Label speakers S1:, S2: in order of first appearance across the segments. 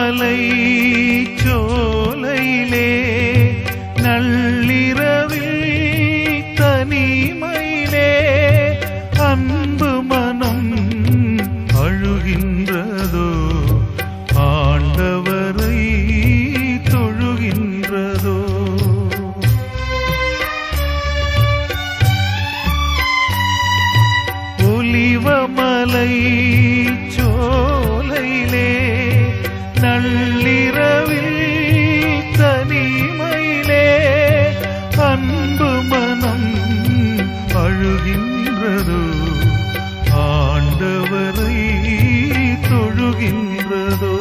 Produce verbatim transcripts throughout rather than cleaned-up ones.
S1: ஒலிவமலை சோலையிலே நள்ளிரவில் தனிமையிலே அன்பு மனம் அழுகின்றதோ ஆண்டவரை தொழுகின்றதோ ஒலிவமலை சோலையிலே நள்ளிரவில் தனிமையிலே அன்பு மனம் அழுகின்றதோ ஆண்டவரை தொழுகின்றதோ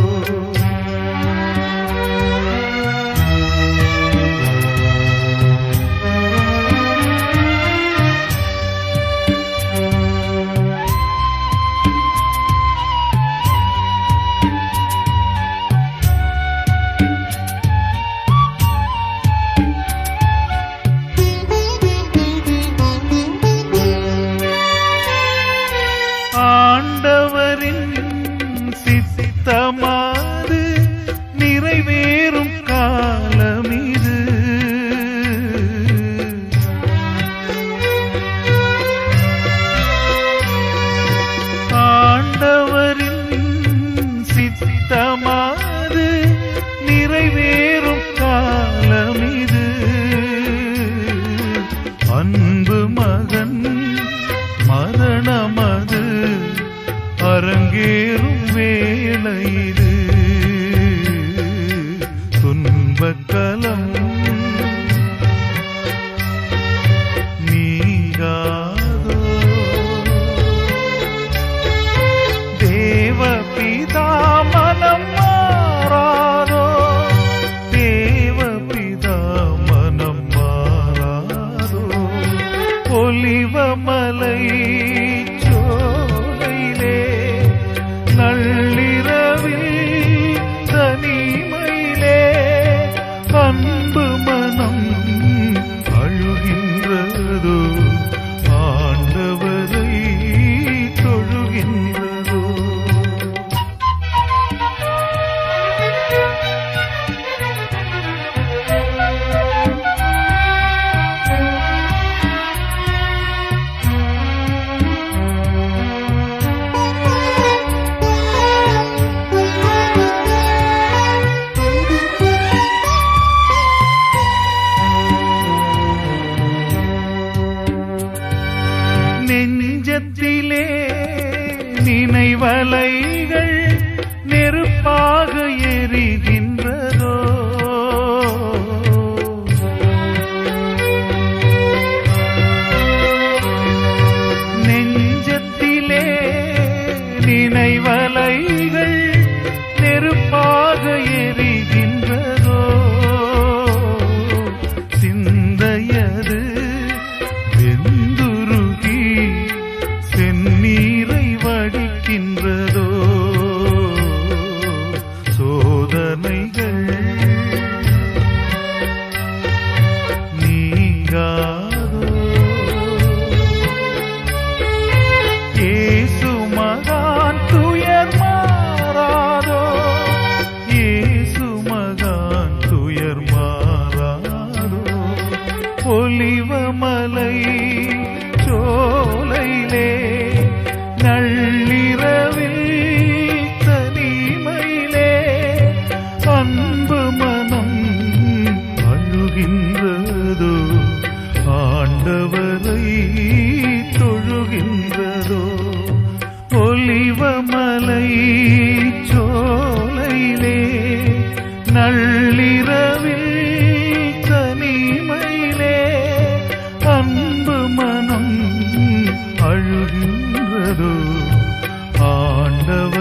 S1: ஆண்டவரின் சித்தமாது நிறைவேறும் காலமிது ஆண்டவரின் சித்தமாது நிறைவேறும் காலமிது அன்பு மகன் மரணமது அரங்கேறும் வேளையிது துன்பக்கலம் நீங்காதோ தேவபிதா மனம் மாறாதோ தேவபிதா மனம் மாறாதோ ஒலிவமலை நள்ளிரவில் தனிமையிலே அன்பு மனம் அழுகின்றதோ ஆண்டவரை தொழுகின்றதோ நெஞ்சத்திலே நினைவலைகள் நெருப்பாக எரிகின்றதோ நெஞ்சத்திலே நினைவலைகள் நெருப்பாக எரிகின்றதோ சிந்தையது வெந்துருகி செந்நீரை வடிக்கின்றதோ சோதனைகள் நீங்காதோ இயேசு மகான் துயர் மாறாதோ இயேசு மகான் துயர் மாறாதோ ஒலிவமலை சோலையிலே நள்ளிரவில் தனிமையிலே அன்பு மனம் அழுகின்றதோ ஆண்டவரை தொழுகின்றதோ ஒலிவமலை சோலையிலே நள்ளிரவில் தனிமையிலே அன்பு மனம் அழுகின்றதோ ஆண்டவர்